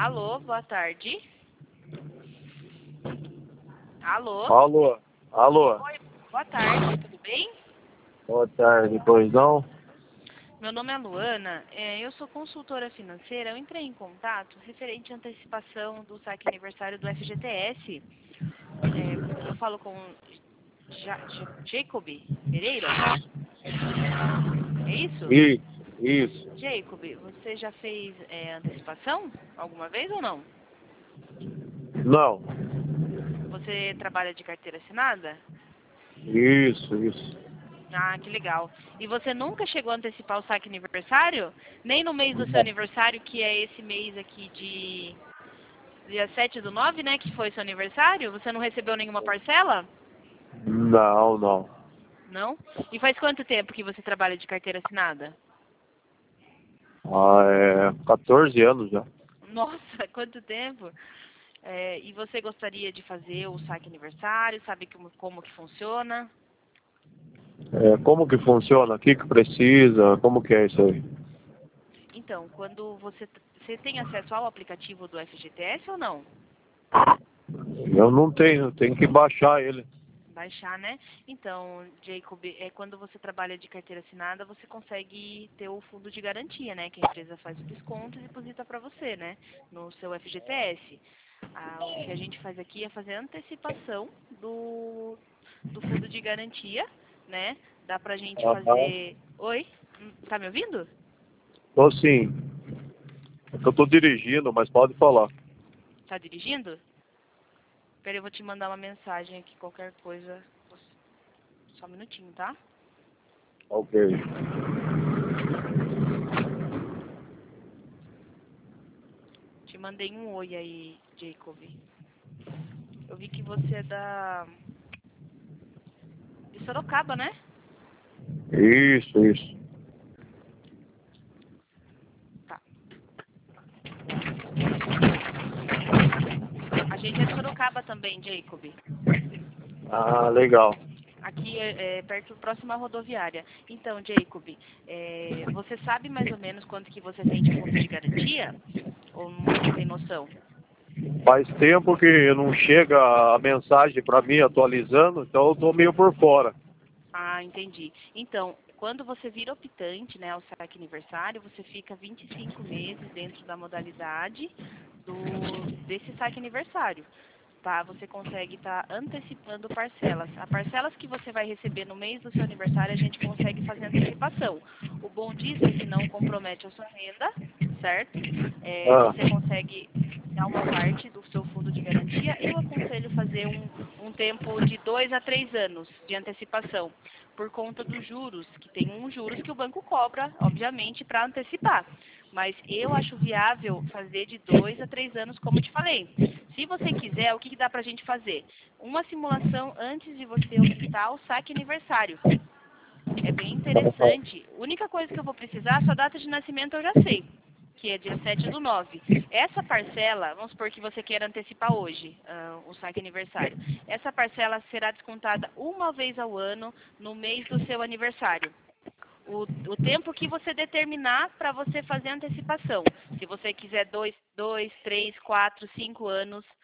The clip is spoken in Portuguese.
Alô, boa tarde. Alô? Alô? Alô? Oi, boa tarde, tudo bem? Boa tarde, pois não? Meu nome é Luana, eu sou consultora financeira. Eu entrei em contato referente à antecipação do saque aniversário do FGTS. Eu falo com Jacob Pereira, é isso? Isso. Jacob, você já fez antecipação alguma vez ou não? Não. Você trabalha de carteira assinada? Isso. Ah, que legal. E você nunca chegou a antecipar o saque aniversário? Nem no mês do seu aniversário, que é esse mês aqui de dia 7/9, né, que foi seu aniversário? Você não recebeu nenhuma parcela? Não. Não? E faz quanto tempo que você trabalha de carteira assinada? 14 anos já. Nossa, quanto tempo! E você gostaria de fazer o saque aniversário? Sabe como que funciona? Como que funciona? O que precisa? Como que é isso aí? Então, quando você tem acesso ao aplicativo do FGTS ou não? Eu não tenho que baixar ele. Baixar, né? Então, Jacob, quando você trabalha de carteira assinada, você consegue ter o fundo de garantia, né? Que a empresa faz o desconto e deposita para você, né? No seu FGTS. O que a gente faz aqui é fazer a antecipação do fundo de garantia, né? Dá pra gente Aham. fazer... Oi? Tá me ouvindo? Tô sim. É que eu tô dirigindo, mas pode falar. Tá dirigindo? Peraí, eu vou te mandar uma mensagem aqui, qualquer coisa. Só um minutinho, tá? Ok. Te mandei um oi aí, Jacob. Eu vi que você é de Sorocaba, né? Isso. Tá. A gente é de Sorocaba também, Jacob. Ah, legal. Aqui é perto, próximo à rodoviária. Então, Jacob, você sabe mais ou menos quanto que você tem de fundo de garantia? Ou não tem noção? Faz tempo que não chega a mensagem para mim atualizando, então eu tô meio por fora. Ah, entendi. Então, quando você vira optante, né, ao saque aniversário, você fica 25 meses dentro da modalidade desse saque aniversário. Tá? Você consegue estar antecipando parcelas. As parcelas que você vai receber no mês do seu aniversário, a gente consegue fazer antecipação. O bom disso é que não compromete a sua renda, certo? Ah, Você consegue dar uma parte do seu fundo de garantia. Eu aconselho fazer um tempo de 2 a 3 anos de antecipação, por conta dos juros, que tem juros que o banco cobra, obviamente, para antecipar. Mas eu acho viável fazer de 2 a 3 anos, como te falei. Se você quiser, o que dá pra gente fazer? Uma simulação antes de você optar o saque aniversário. É bem interessante. A única coisa que eu vou precisar, a sua data de nascimento eu já sei, que é dia 7/9. Essa parcela, vamos supor que você queira antecipar hoje o saque aniversário. Essa parcela será descontada uma vez ao ano no mês do seu aniversário. O tempo que você determinar para você fazer a antecipação. Se você quiser 2, 3, 4, 5 anos,